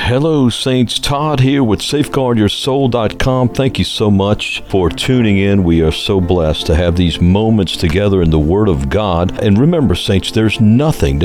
Hello, Saints. Todd here with SafeGuardYourSoul.com. Thank you so much for tuning in. We are so blessed to have these moments together in the Word of God. And remember, Saints, there's nothing,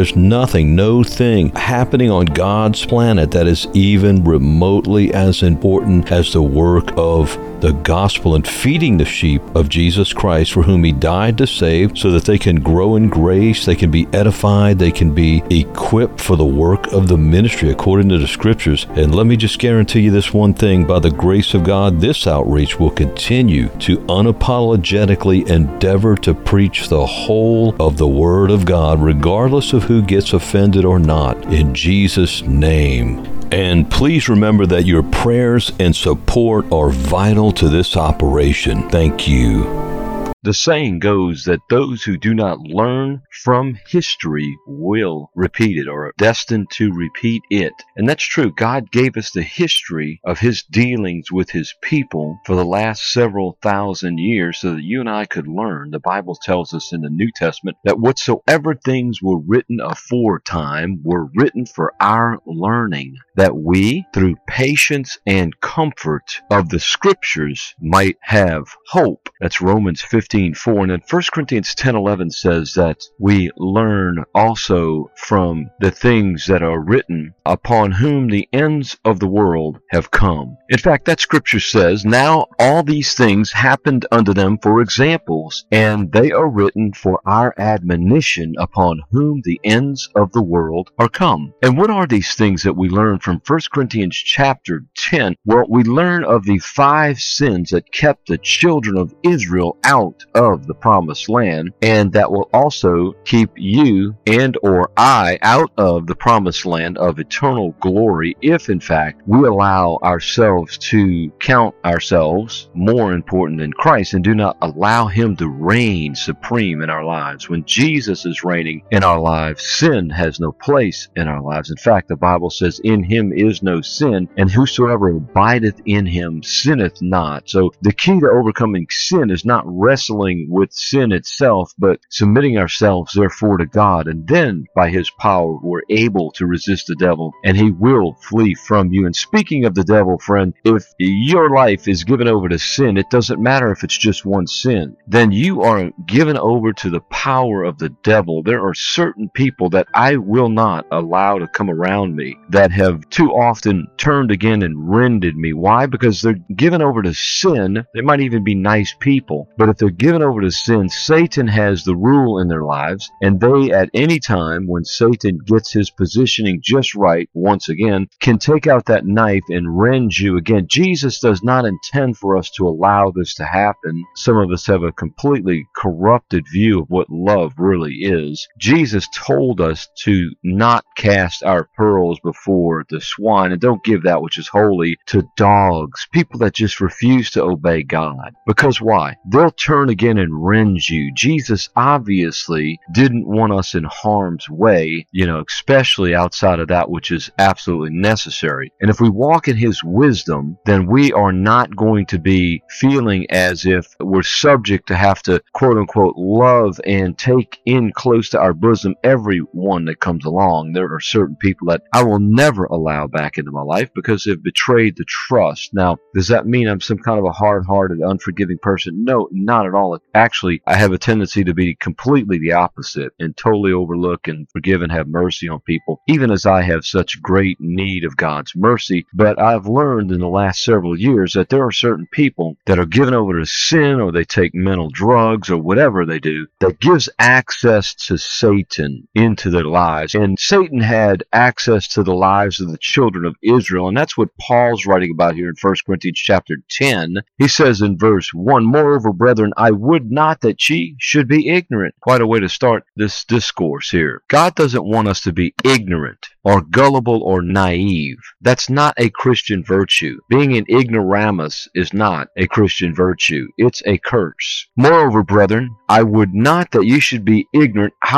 no thing happening on God's planet that is even remotely as important as the work of the gospel and feeding the sheep of Jesus Christ, for whom He died to save, so that they can grow in grace, they can be edified, they can be equipped for the work of the ministry according to the Scriptures. And let me just guarantee you this one thing: by the grace of God, this outreach will continue to unapologetically endeavor to preach the whole of the Word of God, regardless of who gets offended or not, in Jesus' name. And please remember that your prayers and support are vital to this operation. Thank you. The saying goes that those who do not learn from history will repeat it, or are destined to repeat it. And that's true. God gave us the history of His dealings with His people for the last several thousand years so that you and I could learn. The Bible tells us in the New Testament that whatsoever things were written aforetime were written for our learning, that we, through patience and comfort of the Scriptures, might have hope. That's Romans 15:4. And then 1 Corinthians 10:11 says that we learn also from the things that are written, upon whom the ends of the world have come. In fact, that Scripture says, now all these things happened unto them for examples, and they are written for our admonition, upon whom the ends of the world are come. And what are these things that we learn from 1 Corinthians chapter 10? Well, we learn of the 5 sins that kept the children of Israel out of the promised land, and that will also keep you and or I out of the promised land of eternal glory if in fact we allow ourselves to count ourselves more important than Christ and do not allow Him to reign supreme in our lives. When Jesus is reigning in our lives, sin has no place in our lives. In fact, the Bible says, in Him is no sin, and whosoever abideth in Him sinneth not. So the key to overcoming sin is not wrestling with sin itself, but submitting ourselves therefore to God, and then by His power we're able to resist the devil and he will flee from you. And speaking of the devil, friend, if your life is given over to sin, it doesn't matter if it's just one sin, then you are given over to the power of the devil. There are certain people that I will not allow to come around me that have too often turned again and rended me. Why? Because they're given over to sin. They might even be nice people, but if they're given over to sin, Satan has the rule in their lives, and they at any time when Satan gets his positioning just right, once again, can take out that knife and rend you again. Jesus does not intend for us to allow this to happen. Some of us have a completely corrupted view of what love really is. Jesus told us to not cast our pearls before the swine, and don't give that which is holy to dogs, people that just refuse to obey God. Because why? They'll turn again and rend you. Jesus obviously didn't want us in harm's way, especially outside of that which is absolutely necessary. And if we walk in His wisdom, then we are not going to be feeling as if we're subject to have to, quote unquote, love and take in close to our bosom everyone that comes along. There are certain people that I will never allow back into my life because they've betrayed the trust. Now, does that mean I'm some kind of a hard-hearted, unforgiving person? No, not at all. Actually, I have a tendency to be completely the opposite and totally overlook and forgive and have mercy on people, even as I have such great need of God's mercy. But I've learned in the last several years that there are certain people that are given over to sin, or they take mental drugs, or whatever they do, that gives access to Satan into their lives. And Satan had access to the lives of the children of Israel, and that's what Paul's writing about here in 1 Corinthians chapter 10. He says in verse 1, moreover, brethren, I would not that ye should be ignorant. Quite a way to start this discourse here. God doesn't want us to be ignorant or gullible or naive. That's not a Christian virtue. Being an ignoramus is not a Christian virtue. It's a curse. Moreover, brethren, I would not that you should be ignorant how that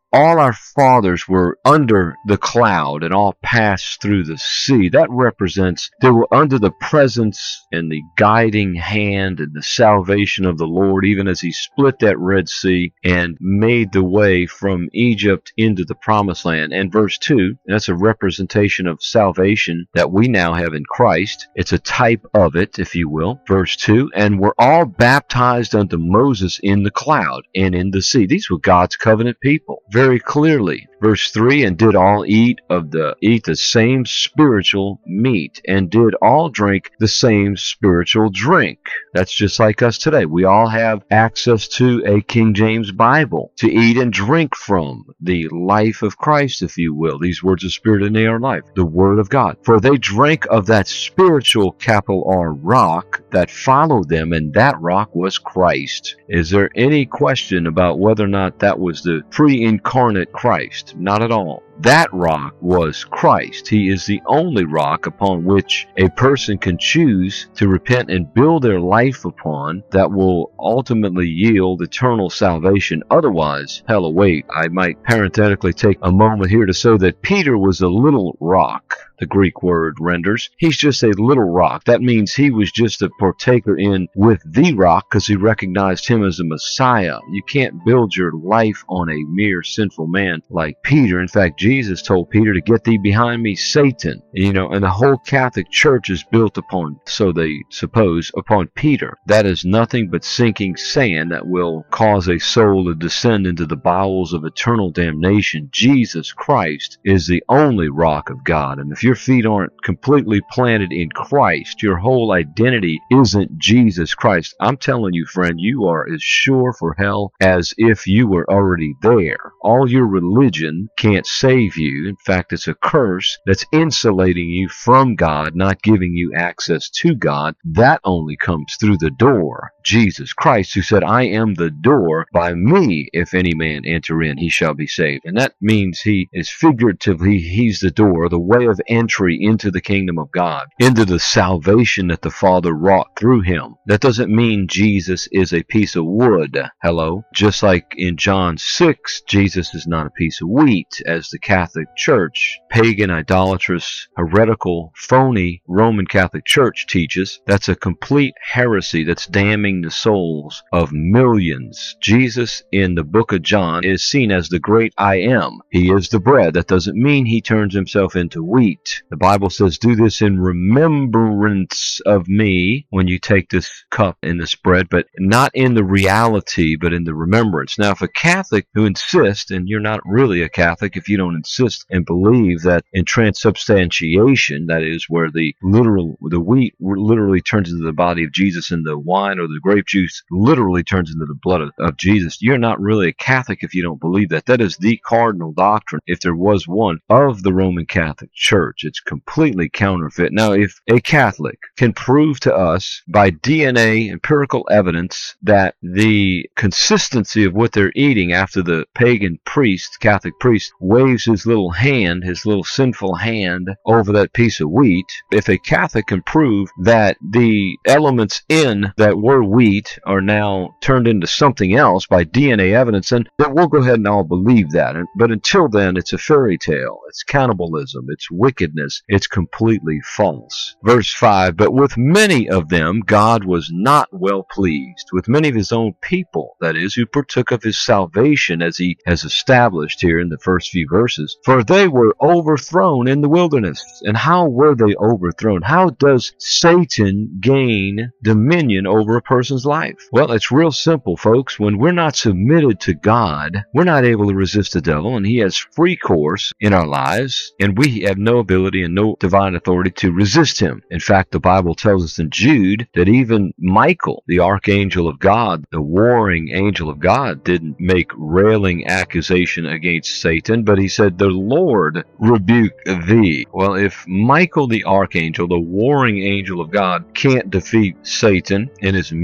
all our fathers were under the cloud and all passed through the sea. That represents they were under the presence and the guiding hand and the salvation of the Lord, even as he split that Red Sea and made the way from Egypt into the promised land. And verse 2, that's a representation of salvation that we now have in Christ. It's a type of it, if you will. Verse 2, and were all baptized unto Moses in the cloud and in the sea. These were God's covenant people, very clearly. Verse 3, and did all eat the same spiritual meat, and did all drink the same spiritual drink. That's just like us today. We all have access to a King James Bible to eat and drink from, the life of Christ, if you will. These words of spirit in our life, the Word of God. For they drank of that spiritual, capital R, rock that followed them, and that rock was Christ. Is there any question about whether or not that was the pre-incarnate Christ? Not at all. That rock was Christ. He is the only rock upon which a person can choose to repent and build their life upon that will ultimately yield eternal salvation. Otherwise, hell await. I might parenthetically take a moment here to say that Peter was a little rock. The Greek word renders. He's just a little rock. That means he was just a partaker in with the rock because he recognized him as a Messiah. You can't build your life on a mere sinful man like Peter. In fact, Jesus told Peter to get thee behind me, Satan. And the whole Catholic Church is built upon, so they suppose, upon Peter. That is nothing but sinking sand that will cause a soul to descend into the bowels of eternal damnation. Jesus Christ is the only rock of God. And if your feet aren't completely planted in Christ, your whole identity isn't Jesus Christ, I'm telling you, friend, you are as sure for hell as if you were already there. All your religion can't save you. In fact, it's a curse that's insulating you from God, not giving you access to God. That only comes through the door, Jesus Christ, who said, I am the door. By me, if any man enter in, he shall be saved. And that means he is figuratively, he's the door, the way of entry into the kingdom of God, into the salvation that the Father wrought through him. That doesn't mean Jesus is a piece of wood. Hello? Just like in John 6, Jesus is not a piece of wheat, as the Catholic Church, pagan, idolatrous, heretical, phony Roman Catholic Church teaches. That's a complete heresy that's damning the souls of millions. Jesus in the book of John is seen as the great I am. He is the bread. That doesn't mean he turns himself into wheat. The Bible says, do this in remembrance of me when you take this cup and this bread, but not in the reality, but in the remembrance. Now, if a Catholic who insists, and you're not really a Catholic if you don't insist and believe that in transubstantiation, that is where the wheat literally turns into the body of Jesus and the wine or the grape juice literally turns into the blood of Jesus, you're not really a Catholic if you don't believe that. That is the cardinal doctrine, if there was one, of the Roman Catholic Church. It's completely counterfeit. Now, if a Catholic can prove to us by DNA, empirical evidence, that the consistency of what they're eating after the pagan priest, Catholic priest, waves his little hand, his little sinful hand over that piece of wheat, if a Catholic can prove that the elements in that were wheat are now turned into something else by DNA evidence, then we'll go ahead and all believe that. But until then, it's a fairy tale. It's cannibalism. It's wickedness. It's completely false. Verse 5, but with many of them God was not well pleased, with many of his own people, that is, who partook of his salvation, as he has established here in the first few verses. For they were overthrown in the wilderness. And how were they overthrown? How does Satan gain dominion over a person's life? Well, it's real simple, folks. When we're not submitted to God, we're not able to resist the devil, and he has free course in our lives, and we have no ability and no divine authority to resist him. In fact, the Bible tells us in Jude that even Michael, the archangel of God, the warring angel of God, didn't make railing accusation against Satan, but he said, the Lord rebuke thee. Well, if Michael the archangel, the warring angel of God, can't defeat Satan and his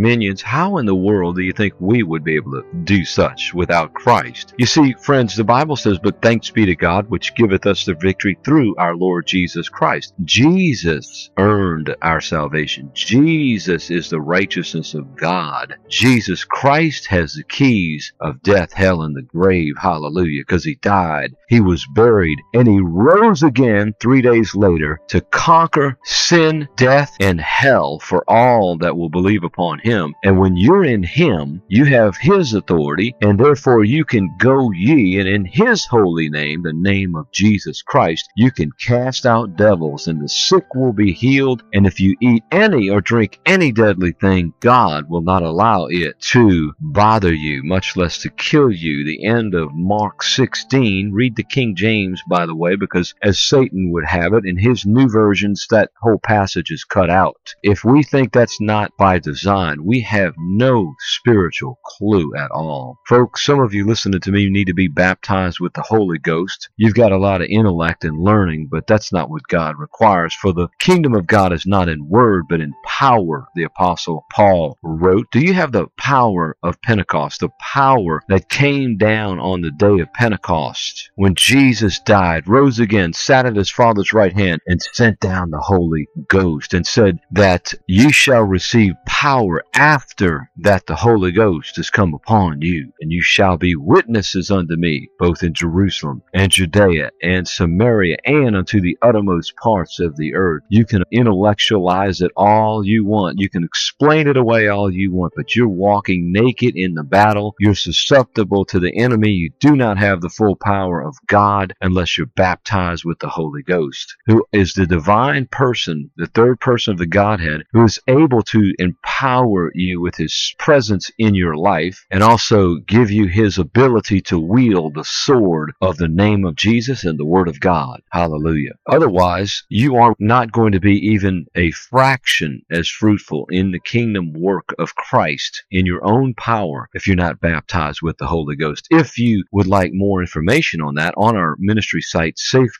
dominions. How in the world do you think we would be able to do such without Christ? You see, friends, the Bible says, "But thanks be to God, which giveth us the victory through our Lord Jesus Christ." Jesus earned our salvation. Jesus is the righteousness of God. Jesus Christ has the keys of death, hell, and the grave. Hallelujah. Because he died, he was buried, and he rose again 3 days later to conquer sin, death, and hell for all that will believe upon him. And when you're in him, you have his authority, and therefore you can go ye, and in his holy name, the name of Jesus Christ, you can cast out devils, and the sick will be healed. And if you eat any or drink any deadly thing, God will not allow it to bother you, much less to kill you. The end of Mark 16. Read the King James, by the way, because as Satan would have it, in his new versions, that whole passage is cut out. If we think that's not by design, we have no spiritual clue at all. Folks, some of you listening to me need to be baptized with the Holy Ghost. You've got a lot of intellect and learning, but that's not what God requires. For the kingdom of God is not in word, but in power, the Apostle Paul wrote. Do you have the power of Pentecost, the power that came down on the day of Pentecost when Jesus died, rose again, sat at his Father's right hand, and sent down the Holy Ghost, and said that you shall receive power after that the Holy Ghost has come upon you, and you shall be witnesses unto me, both in Jerusalem and Judea and Samaria and unto the uttermost parts of the earth. You can intellectualize it all you want. You can explain it away all you want, but you're walking naked in the battle. You're susceptible to the enemy. You do not have the full power of God unless you're baptized with the Holy Ghost, who is the divine person, the third person of the Godhead, who is able to empower you with his presence in your life and also give you his ability to wield the sword of the name of Jesus and the Word of God. Hallelujah. Otherwise, you are not going to be even a fraction as fruitful in the kingdom work of Christ in your own power if you're not baptized with the Holy Ghost. If you would like more information on that, on our ministry site,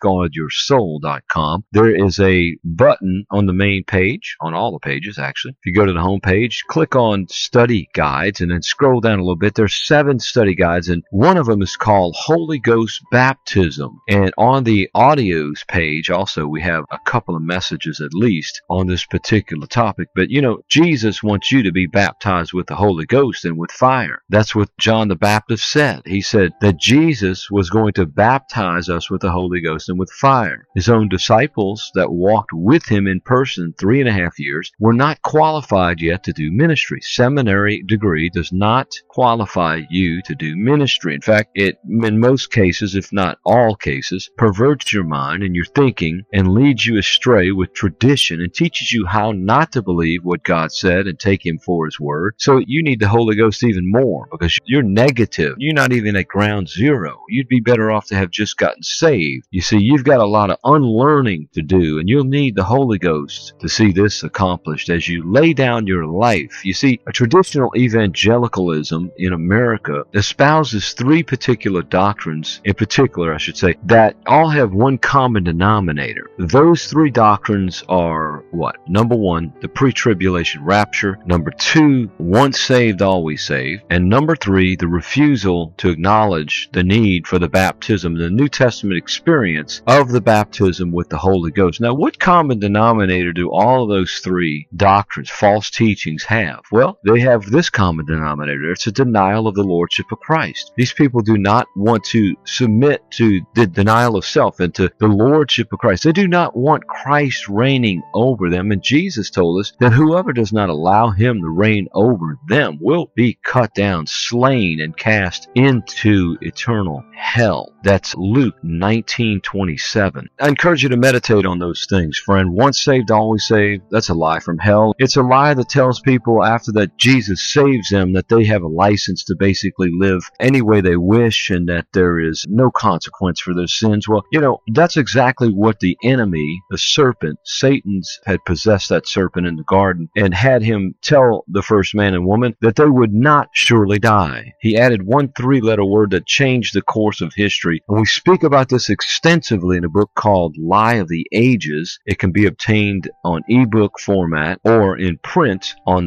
safeguardyoursoul.com, there is a button on the main page, on all the pages actually. If you go to the home page, click on study guides and then scroll down a little bit. There's 7 study guides, and one of them is called Holy Ghost Baptism. And on the audios page also, we have a couple of messages at least on this particular topic. But you know, Jesus wants you to be baptized with the Holy Ghost and with fire. That's what John the Baptist said. He said that Jesus was going to baptize us with the Holy Ghost and with fire. His own disciples that walked with him in person 3.5 years were not qualified yet to do ministry. Seminary degree does not qualify you to do ministry. In fact, it, in most cases, if not all cases, perverts your mind and your thinking and leads you astray with tradition and teaches you how not to believe what God said and take him for his word. So you need the Holy Ghost even more because you're negative. You're not even at ground zero. You'd be better off to have just gotten saved. You see, you've got a lot of unlearning to do, and you'll need the Holy Ghost to see this accomplished as you lay down your life. You see, a traditional evangelicalism in America espouses 3 particular doctrines, in particular, I should say, that all have one common denominator. Those 3 doctrines are what? Number 1, the pre-tribulation rapture. Number 2, once saved, always saved. And number 3, the refusal to acknowledge the need for the baptism, the New Testament experience of the baptism with the Holy Ghost. Now, what common denominator do all of those 3 doctrines, false teachings, have? Well, they have this common denominator. It's a denial of the Lordship of Christ. These people do not want to submit to the denial of self and to the Lordship of Christ. They do not want Christ reigning over them. And Jesus told us that whoever does not allow him to reign over them will be cut down, slain, and cast into eternal hell. That's Luke 19:27. I encourage you to meditate on those things, friend. Once saved, always saved. That's a lie from hell. It's a lie that tells people after that Jesus saves them that they have a license to basically live any way they wish and that there is no consequence for their sins. Well, you know, that's exactly what the enemy, the serpent, Satan's had possessed that serpent in the garden and had him tell the first man and woman that they would not surely die. He added one 3-letter word that changed the course of history. And we speak about this extensively in a book called Lie of the Ages. It can be obtained on ebook format or in print on the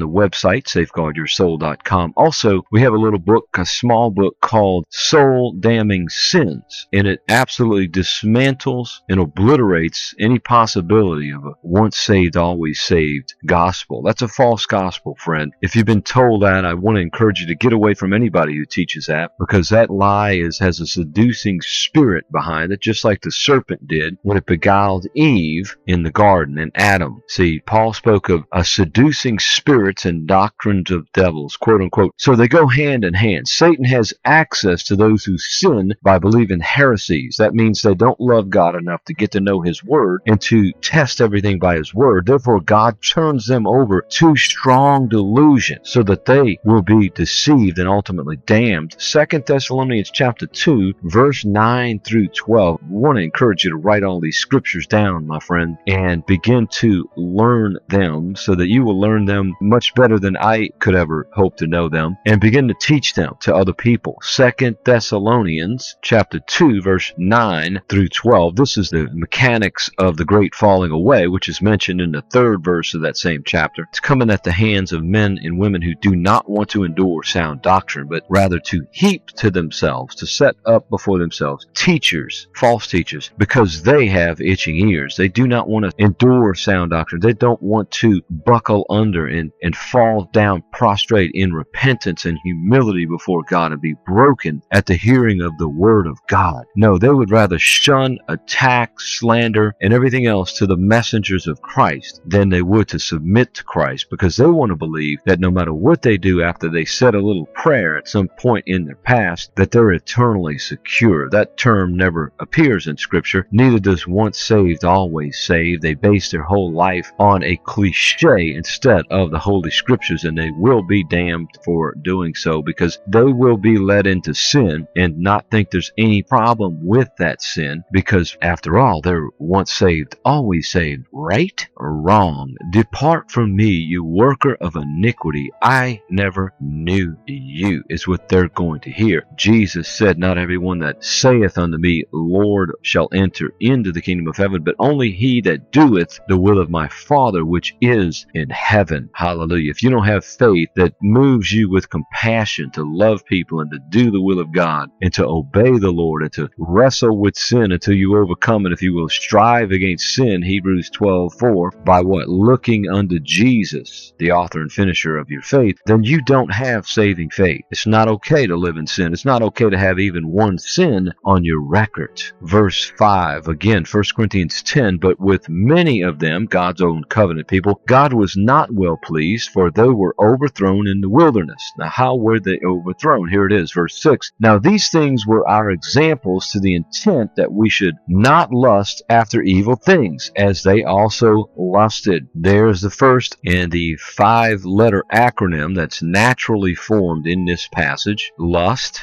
the website, safeguardyoursoul.com. Also, we have a little book, a small book called Soul Damning Sins, and it absolutely dismantles and obliterates any possibility of a once saved, always saved gospel. That's a false gospel, friend. If you've been told that, I want to encourage you to get away from anybody who teaches that, because that lie has a seducing spirit behind it, just like the serpent did when it beguiled Eve in the garden and Adam. See, Paul spoke of seducing spirits and doctrines of devils, quote unquote. So they go hand in hand. Satan has access to those who sin by believing heresies. That means they don't love God enough to get to know His Word and to test everything by His Word. Therefore, God turns them over to strong delusion so that they will be deceived and ultimately damned. 2 Thessalonians chapter 2, verse 9 through 12. I want to encourage you to write all these scriptures down, my friend, and begin to learn them so that you will learn them much better than I could ever hope to know them, and begin to teach them to other people. 2 Thessalonians chapter 2, verse 9 through 12. This is the mechanics of the great falling away, which is mentioned in the 3rd verse of that same chapter. It's coming at the hands of men and women who do not want to endure sound doctrine, but rather to heap to themselves, to set up before themselves teachers, false teachers, because they have itching ears. They do not want to endure sound doctrine. They don't want to buckle under and fall down prostrate in repentance and humility before God and be broken at the hearing of the Word of God. No, they would rather shun, attack, slander, and everything else to the messengers of Christ than they would to submit to Christ, because they want to believe that no matter what they do after they said a little prayer at some point in their past, that they're eternally secure. That term never appears in Scripture. Neither does once saved, always saved. They base their whole life on a cliche instead of the Holy Scriptures, and they will be damned for doing so, because they will be led into sin and not think there's any problem with that sin, because after all, they're once saved, always saved. Right or wrong? Depart from me, you worker of iniquity. I never knew you, is what they're going to hear. Jesus said, not everyone that saith unto me, Lord, shall enter into the kingdom of heaven, but only he that doeth the will of my Father which is in heaven. Hallelujah. If you don't have faith that moves you with compassion to love people and to do the will of God and to obey the Lord and to wrestle with sin until you overcome it, if you will strive against sin, Hebrews 12:4, by what? Looking unto Jesus, the author and finisher of your faith, then you don't have saving faith. It's not okay to live in sin. It's not okay to have even one sin on your record. Verse 5, again, 1 Corinthians 10, but with many of them, God's own covenant people, God was not well pleased, for they were overthrown in the wilderness. Now, how were they overthrown? Here it is, verse 6. Now, these things were our examples to the intent that we should not lust after evil things, as they also lusted. There's the first in the 5-letter acronym that's naturally formed in this passage. Lust,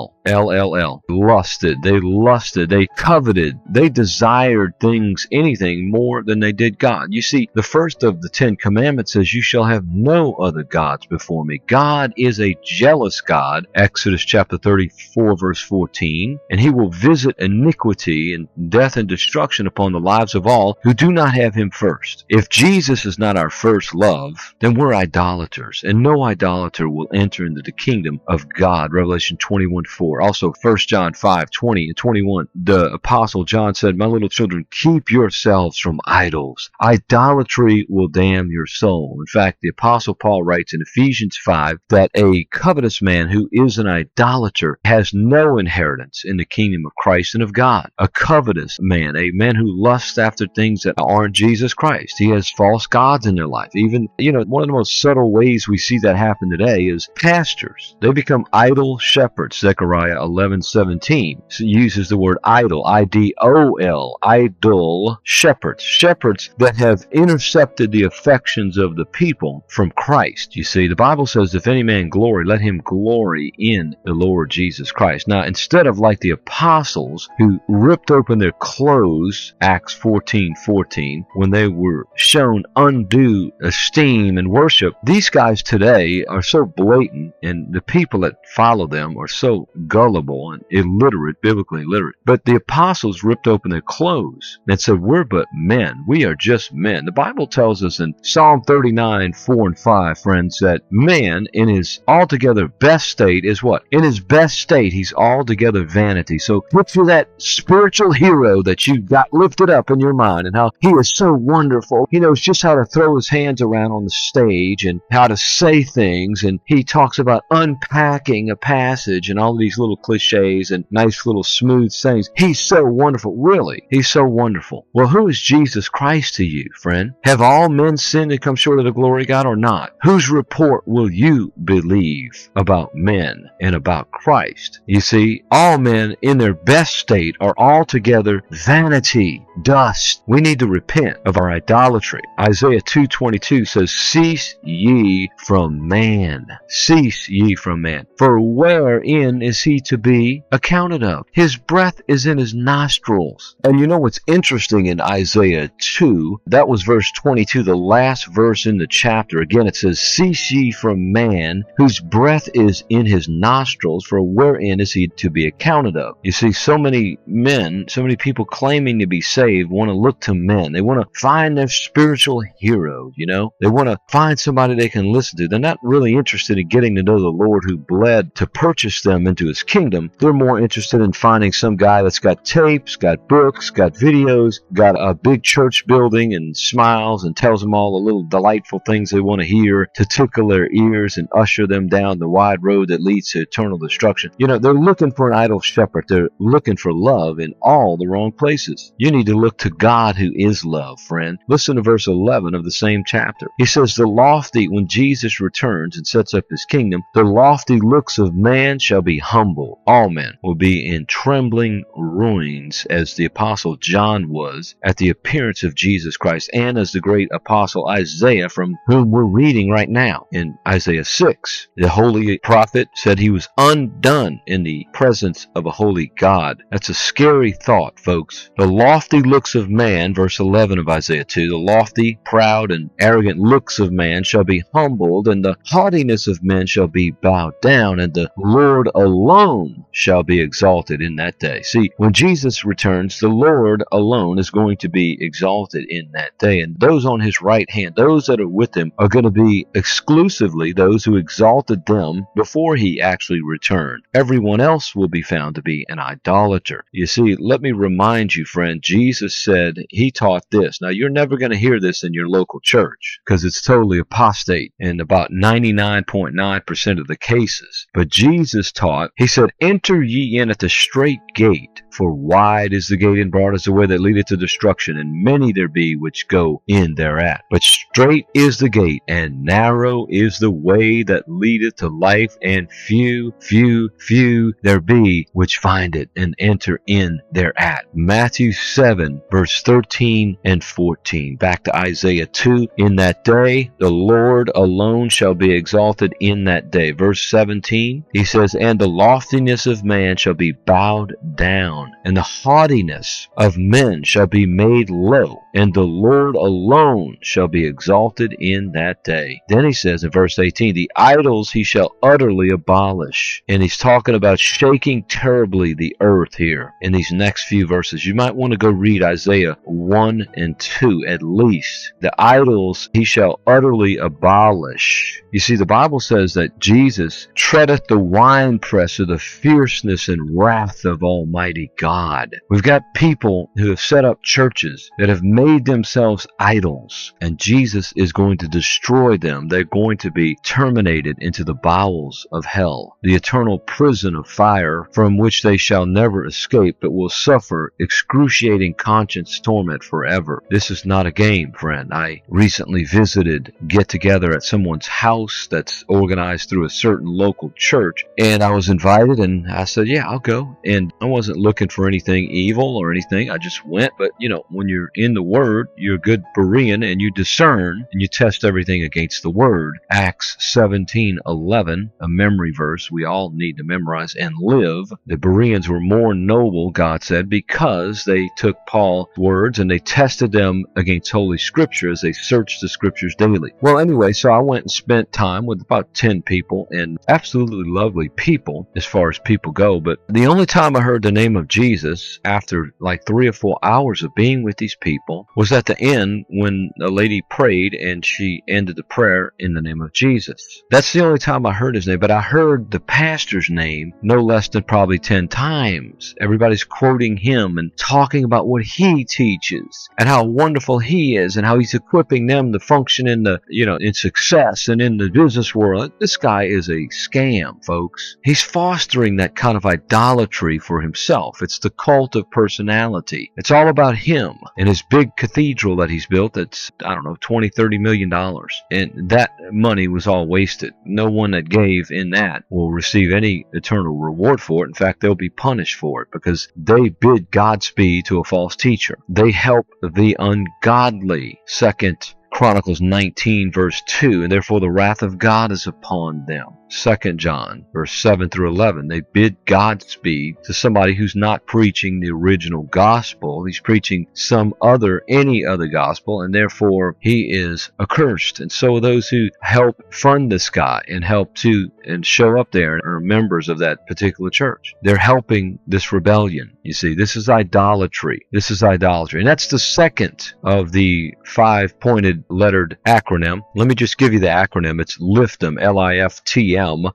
L-L-L. Lusted. They lusted. They coveted. They desired things, anything more than they did God. You see, the first of the 10 commandments says, you shall have no other gods before me. God is a jealous God, Exodus chapter 34, verse 14, and he will visit iniquity and death and destruction upon the lives of all who do not have him first. If Jesus is not our first love, then we're idolaters, and no idolater will enter into the kingdom of God, Revelation 21:4. Also, 1 John 5:20 and 21, the Apostle John said, my little children, keep yourselves from idols. Idolatry will damn your soul. In fact, the Apostle Paul writes in Ephesians 5 that a covetous man who is an idolater has no inheritance in the kingdom of Christ and of God. A covetous man, a man who lusts after things that aren't Jesus Christ. He has false gods in their life. Even, one of the most subtle ways we see that happen today is pastors. They become idol shepherds. Zechariah 11:17 uses the word idol, I-D-O-L, idol shepherds. Shepherds that have intercepted the affections of the people from Christ. You see, the Bible says, if any man glory, let him glory in the Lord Jesus Christ. Now, instead of like the apostles who ripped open their clothes, Acts 14:14, when they were shown undue esteem and worship, these guys today are so blatant, and the people that follow them are so gullible and illiterate, biblically illiterate. But the apostles ripped open their clothes and said, we're but men. We are just men. The Bible tells us in Psalm 39, 4 and 5, friends, that man in his altogether best state is what? In his best state, he's altogether vanity. So picture that spiritual hero that you got lifted up in your mind and how he is so wonderful. He knows just how to throw his hands around on the stage and how to say things. And he talks about unpacking a passage and all these little cliches and nice little smooth sayings. He's so wonderful. Really, he's so wonderful. Well, who is Jesus Christ to you, friend? Have all men sinned and come short of the glory of God or not? Whose report will you believe about men and about Christ? You see, all men in their best state are altogether vanity, dust. We need to repent of our idolatry. Isaiah 2:22 says, cease ye from man. Cease ye from man. For wherein is he to be accounted of? His breath is in his nostrils. And you know what's interesting in Isaiah 2? That was verse 22, the last verse in the chapter. Again, it says, cease ye from man, whose breath is in his nostrils, for wherein is he to be accounted of? You see, so many men, so many people claiming to be saved want to look to men. They want to find their spiritual hero, you know? They want to find somebody they can listen to. They're not really interested in getting to know the Lord who bled to purchase them into his kingdom. They're more interested in finding some guy that's got tapes, got books, got videos, got a big church building and smiles and tells them all the little delightful things they want to hear to tickle their ears and usher them down the wide road that leads to eternal destruction. You know, they're looking for an idle shepherd. They're looking for love in all the wrong places. You need to look to God who is love, friend. Listen to verse 11 of the same chapter. He says, the lofty, when Jesus returns and sets up his kingdom, the lofty looks of man shall be humble. All men will be in trembling ruins, as the apostle John was at the appearance of Jesus Christ, and as the great apostle Isaiah, from whom we're reading right now in Isaiah 6. The holy prophet said he was undone in the presence of a holy God. That's a scary thought, folks. The lofty looks of man, verse 11 of Isaiah 2, the lofty, proud, and arrogant looks of man shall be humbled, and the haughtiness of men shall be bowed down, and the Lord alone shall be exalted in that day. See, when Jesus returns, the Lord alone is going to be exalted in that day, and those on his right hand, those that are with him, are going to be exclusively those who exalted them before he actually returned. Everyone else will be found to be an idolater. You see, let me remind you, friend, Jesus said he taught this. Now, you're never going to hear this in your local church because it's totally apostate in about 99.9% of the cases. But Jesus taught, he said, enter ye in at the straight gate, for wide is the gate and broad is the way that leadeth to destruction, and many there be which go in thereat. But straight is the gate, and narrow is the way that leadeth to life, and few there be which find it and enter in thereat. Matthew 7, verse 13 and 14. Back to Isaiah 2. In that day, the Lord alone shall be exalted in that day. Verse 17, he says, and the loftiness of man shall be bowed down, and the haughtiness of men shall be made low, and the Lord alone shall be exalted in that day. Then he says in verse 18, the idols he shall utterly abolish. And he's talking about shaking terribly the earth here in these next few verses. You might want to go read Isaiah 1 and 2 at least. The idols he shall utterly abolish. You see, the Bible says that Jesus treadeth the winepress of the fierceness and wrath of Almighty God. We've got people who have set up churches that have made themselves idols, and Jesus is going to destroy them. They're going to be terminated into the bowels of hell, the eternal prison of fire from which they shall never escape, but will suffer excruciating conscience torment forever. This is not a game, friend. I recently visited get-together at someone's house that's organized through a certain local church, and I was invited, and I said, yeah, I'll go. And I wasn't looking for anything evil or anything. I just went. But, you know, when you're in the Word, you're a good Berean, and you discern, and you test everything against the Word. Acts 17:11, a memory verse we all need to memorize and live. The Bereans were more noble, God said, because they took Paul's words, and they tested them against Holy Scripture as they searched the Scriptures daily. Well, anyway, so I went and spent time with about 10 people, and absolutely lovely people as far as people go. But the only time I heard the name of Jesus after like 3 or 4 hours of being with these people was at the end when a lady prayed and she ended the prayer in the name of Jesus. That's the only time I heard his name, but I heard the pastor's name no less than probably 10 times. Everybody's quoting him and talking about what he teaches and how wonderful he is and how he's equipping them to function in the, in success and in the business world. This guy is a scam, folks. He's fostering that kind of idolatry for himself. It's the cult of personality. It's all about him and his big cathedral that he's built that's, $20-30 million. And that money was all wasted. No one that gave in that will receive any eternal reward for it. In fact, they'll be punished for it because they bid Godspeed to a false teacher. They help the ungodly. 2 Chronicles 19 verse 2, and therefore the wrath of God is upon them. 2 John verse 7 through 11, they bid Godspeed to somebody who's not preaching the original gospel. He's preaching any other gospel, and therefore he is accursed. And so those who help fund this guy and help to and show up there and are members of that particular church, they're helping this rebellion. You see, this is idolatry. This is idolatry. And that's the second of the 5-pointed lettered acronym. Let me just give you the acronym. It's LIFTM, L-I-F-T-M,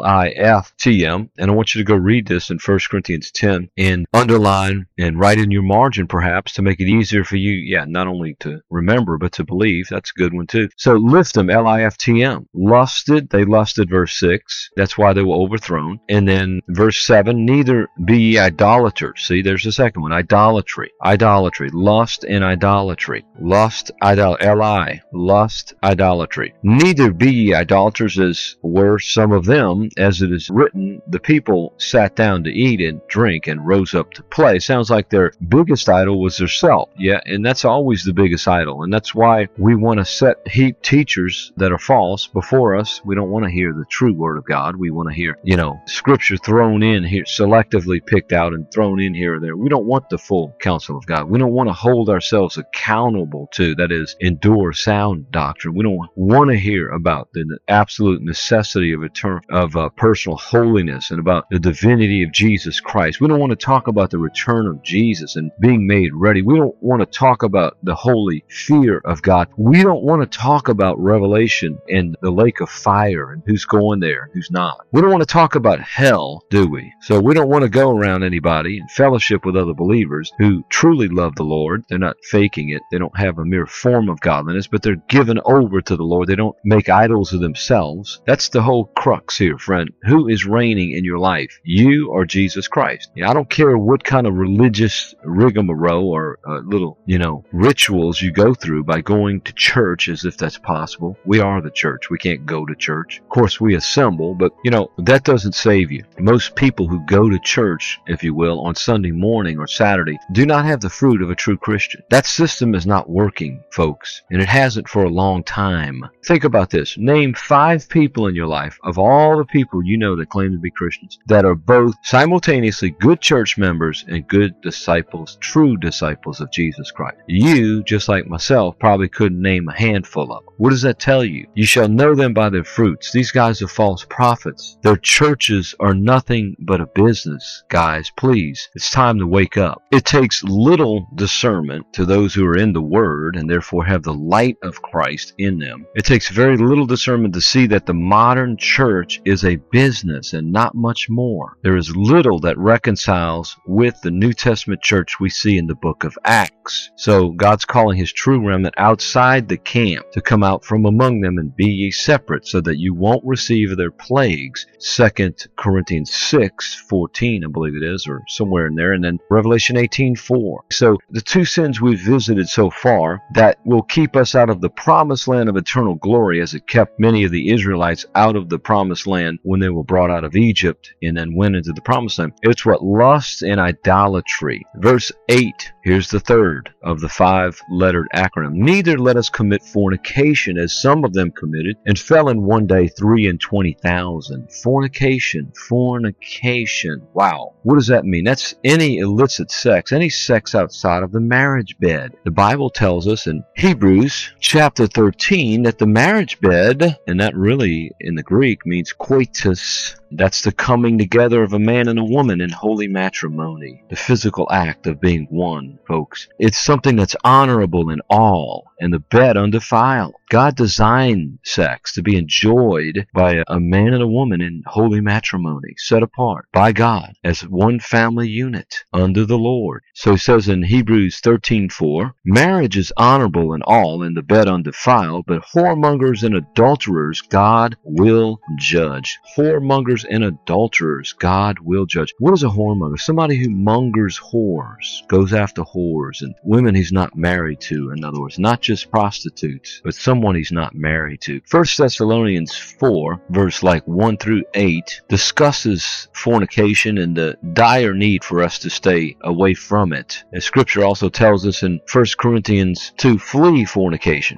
L-I-F-T-M. And I want you to go read this in 1 Corinthians 10 and underline and write in your margin perhaps to make it easier for you, not only to remember, but to believe. That's a good one too. So LIFTM, L-I-F-T-M. They lusted, verse 6. That's why they were overthrown. And then verse 7, neither be ye idolaters. See, there's the second one. Idolatry. Lust and idolatry. Lust, L-I. Lust, idolatry. Neither be ye idolaters, as were some of them, as it is written, the people sat down to eat and drink and rose up to play. Sounds like their biggest idol was their self. Yeah, and that's always the biggest idol. And that's why we want to heap teachers that are false before us. We don't want to hear the true word of God. We want to hear, Scripture thrown in here, selectively picked out and thrown in here or there. We don't want the full counsel of God. We don't want to hold ourselves accountable to, that is, endure sound doctrine. We don't want to hear about the absolute necessity of personal holiness and about the divinity of Jesus Christ. We don't want to talk about the return of Jesus and being made ready. We don't want to talk about the holy fear of God. We don't want to talk about Revelation and the lake of fire and who's going there and who's not. We don't want to talk about hell, do we? So we don't want to go around anybody and fellowship with other believers who truly love the Lord. They're not faking it. They don't have a mere form of godliness, but they're given over to the Lord. They don't make idols of themselves. That's the whole crux here, friend. Who is reigning in your life? You or Jesus Christ? I don't care what kind of religious rigmarole or little, rituals you go through by going to church, as if that's possible. We are the church. We can't go to church. Of course, we assemble, but, that doesn't save you. Most people who go to church, if you will, on Sunday morning or Saturday do not have the fruit of a true Christian. That system is not working, folks, and it hasn't for a long time. Think about this. Name 5 people in your life, of all the people you know that claim to be Christians, that are both simultaneously good church members and good disciples, true disciples of Jesus Christ. You, just like myself, probably couldn't name a handful of them. What does that tell you? You shall know them by their fruits. These guys are false prophets. Their churches are nothing but a business. Guys, please, it's time to wake up. It takes little discernment to those who are in the Word and therefore have the light of Christ in them. It takes very little discernment to see that the modern church is a business and not much more. There is little that reconciles with the New Testament church we see in the book of Acts. So God's calling His true remnant outside the camp to come out from among them and be ye separate, so that you won't receive their plagues. 2 Corinthians 6:14, I believe it is, or somewhere in there, and then Revelation 18:4. So the 2 sins we've visited so far that will keep us out of the promised land of eternal glory, as it kept many of the Israelites out of the promised land when they were brought out of Egypt and then went into the promised land. It's what? Lust and idolatry. Verse 8, here's the third of the 5-lettered acronym. Neither let us commit fornication, as some of them committed, and fell in one day 23,000. Fornication. Wow. What does that mean? That's any illicit sex, any sex outside of the marriage bed. The Bible tells us in Hebrews chapter 13 that the marriage bed, and that really in the Greek means koitus, that's the coming together of a man and a woman in holy matrimony, the physical act of being one, folks. It's something that's honorable in all, and the bed undefiled. God designed sex to be enjoyed by a man and a woman in holy matrimony, set apart by God as one family unit under the Lord. So he says in Hebrews 13:4, marriage is honorable in all, and the bed undefiled, but whoremongers and adulterers God will judge. Whoremongers and adulterers God will judge. What is a whoremonger? Somebody who mongers whores, goes after whores, and women he's not married to, in other words, not just prostitutes, but someone he's not married to. 1 Thessalonians 4, verse 1 through 8, discusses fornication and the dire need for us to stay away from it. And Scripture also tells us in 1 Corinthians 2, flee fornication,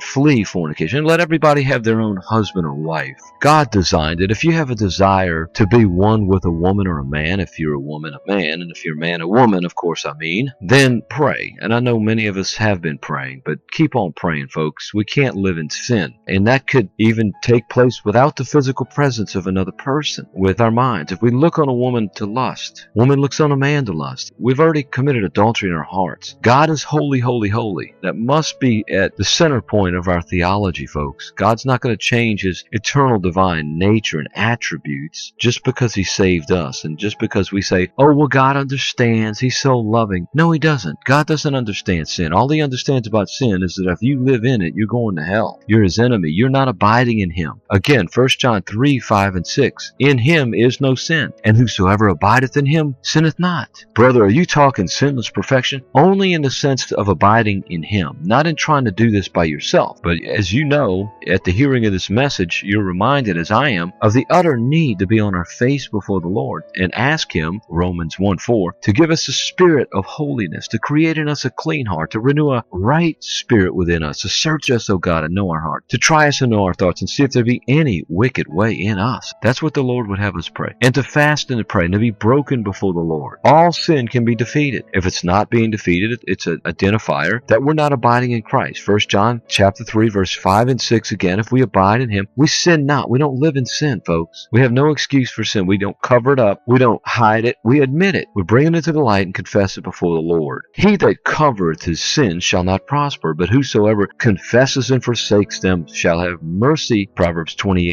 and let everybody have their own husband or wife. God designed it. If you have a desire to be one with a woman or a man, if you're a woman, a man, and if you're a man, a woman, of course then pray. And I know many of us have been praying, but keep on praying, folks. We can't live in sin. And that could even take place without the physical presence of another person, with our minds. If we look on a woman to lust, woman looks on a man to lust, we've already committed adultery in our hearts. God is holy, holy, holy. That must be at the center point of our theology, folks. God's not going to change his eternal divine nature and attributes just because he saved us, and just because we say, oh, well, God understands, he's so loving. No, he doesn't. God doesn't understand sin. All he understands about sin is that if you live in it, you're going to hell. You're his enemy. You're not abiding in him. Again, 1 John 3, 5, and 6. In him is no sin, and whosoever abideth in him sinneth not. Brother, are you talking sinless perfection? Only in the sense of abiding in him, not in trying to do this by yourself. But as you know, at the hearing of this message, you're reminded, as I am, of the utter need to be on our face before the Lord and ask him, Romans 1:4, to give us a spirit of holiness, to create in us a clean heart, to renew a right spirit within us, to search us, O God, and know our heart, to try us and know our thoughts, and see if there be any wicked way in us. That's what the Lord would have us pray. And to fast and to pray, and to be broken before the Lord. All sin can be defeated. If it's not being defeated, it's an identifier that we're not abiding in Christ. 1 John chapter 3, verse 5 and 6, again, if we abide in him, we sin not. We don't live in sin, folks. We have no excuse for sin. We don't cover it up. We don't hide it. We admit it. We bring it to the light and confess it before the Lord. He that covereth his sins shall not prosper, but whosoever confesses and forsakes them shall have mercy. Proverbs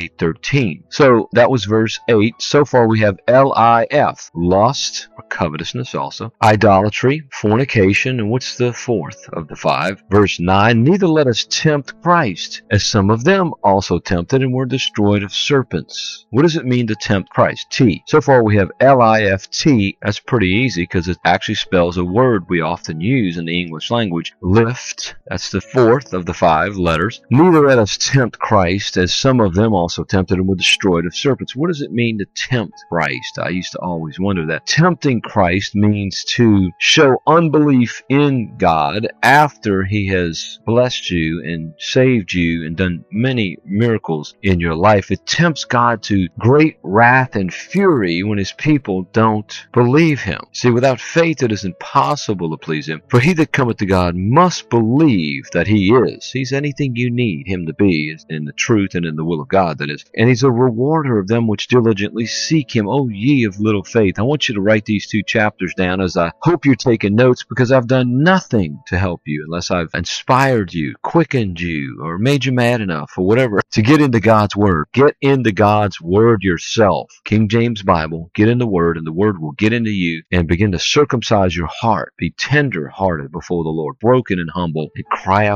28:13. So that was verse 8. So far we have L-I-F, lust, or covetousness also, idolatry, fornication, and what's the fourth of the 5? Verse 9, neither let us tempt Christ, as some of them also tempted and were destroyed of serpents. What does it mean to tempt Christ? T. So far we have L-I-F-T. That's pretty easy because it actually spells a word we often use in the English language. Lift. That's the fourth of the 5 letters. Neither let us tempt Christ, as some of them also tempted and were destroyed of serpents. What does it mean to tempt Christ? I used to always wonder that. Tempting Christ means to show unbelief in God after he has blessed you and saved you and done many miracles in your life. It tempts God to great wrath and fury when his people don't believe him. See, without faith it is impossible to please him. For he that cometh to God must believe that he is. He's anything you need him to be, in the truth and in the will of God, that is. And he's a rewarder of them which diligently seek him. O ye of little faith. I want you to write these 2 chapters down, as I hope you're taking notes, because I've done nothing to help you unless I've inspired you, quickened you, or made you mad enough, or whatever, to get into God's Word. Get into God's Word yourself. King James Bible, get in the Word, and the Word will get into you and begin to circumcise your heart. Be tender-hearted before the Lord, broken and humble, and cry out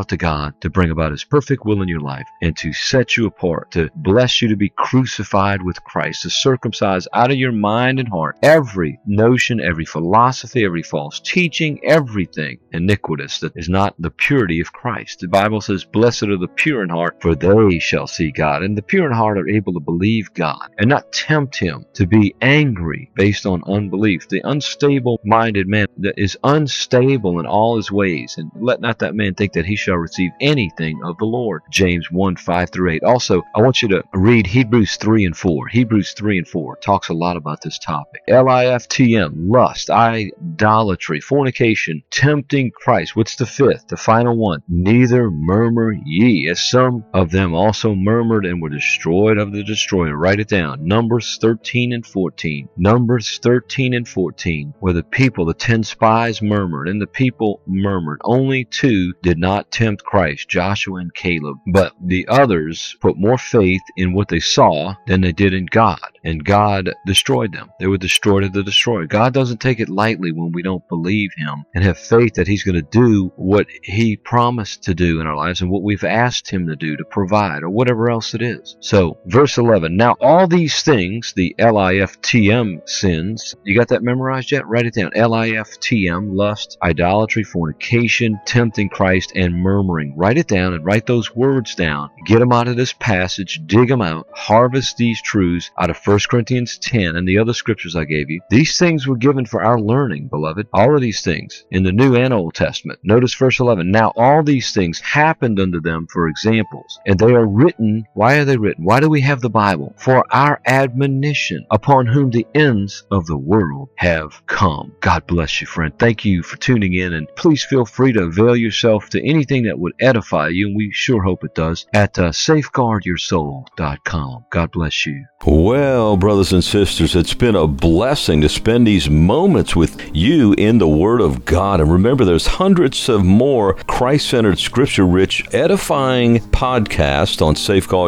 out to God to bring about His perfect will in your life and to set you apart, to bless you to be crucified with Christ, to circumcise out of your mind and heart every notion, every philosophy, every false teaching, everything iniquitous that is not the purity of Christ. The Bible says, blessed are the pure in heart, for they shall see God. And the pure in heart are able to believe God and not tempt Him to be angry based on unbelief. The unstable-minded man that is unstable in all his ways, and let not that man think that he shall receive anything of the Lord. James 1:5-8. Also, I want you to read Hebrews 3 and 4. Hebrews 3 and 4 talks a lot about this topic. LIFTM, lust, idolatry, fornication, tempting Christ. What's the fifth, the final one? Neither murmur ye, as some of them also murmured and were destroyed of the destroyer. Write it down. Numbers 13 and 14. Numbers 13 and 14, where the people, the 10 spies murmured, and the people murmured. Only 2 did not tempt Christ, Joshua and Caleb. But the others put more faith in what they saw than they did in God. And God destroyed them. They were destroyed of the destroyer. God doesn't take it lightly when we don't believe Him and have faith that He's going to do what He promised to do in our lives and what we've asked Him to do, to provide, or whatever else it is. So, verse 11. Now all these things, the LIFTM sins, you got that memorized yet? Write it down. LIFTM, lust, idolatry, fornication, tempting Christ, and murmuring. Write it down and write those words down. Get them out of this passage. Dig them out. Harvest these truths out of 1 Corinthians 10 and the other scriptures I gave you. These things were given for our learning, beloved. All of these things in the New and Old Testament. Notice verse 11. Now all these things happened unto them for examples, and they are written. Why are they written? Why do we have the Bible? For our admonition, upon whom the ends of the world have come. God bless you, friend. Thank you for tuning in, and please feel free to avail yourself to anything that would edify you, and we sure hope it does, at safeguardyoursoul.com. God bless you. Well, brothers and sisters, it's been a blessing to spend these moments with you in the Word of God. And remember, there's hundreds of more Christ-centered, scripture-rich, edifying podcasts on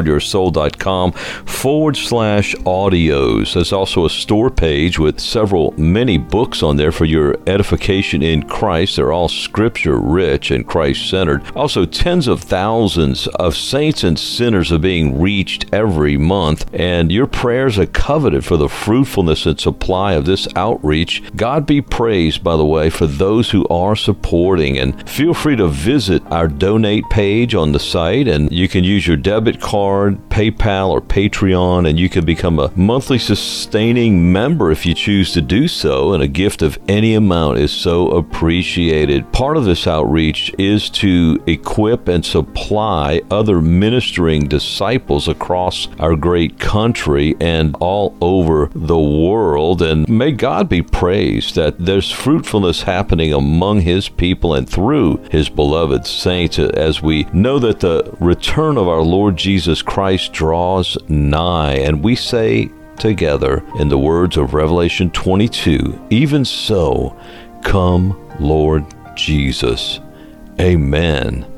safeguardyoursoul.com/audios. There's also a store page with many books on there for your edification in Christ. They're all scripture-rich and Christ-centered. Also, tens of thousands of saints and sinners are being reached every month, and your prayers are coveted for the fruitfulness and supply of this outreach. God be praised, by the way, for those who are supporting. And feel free to visit our donate page on the site, and you can use your debit card, PayPal, or Patreon, and you can become a monthly sustaining member if you choose to do so, and a gift of any amount is so appreciated. Part of this outreach is to equip and supply other ministering disciples across our great country and all over the world. And may God be praised that there's fruitfulness happening among His people and through His beloved saints, as we know that the return of our Lord Jesus Christ draws nigh. And we say together in the words of Revelation 22, even so, come, Lord Jesus. Amen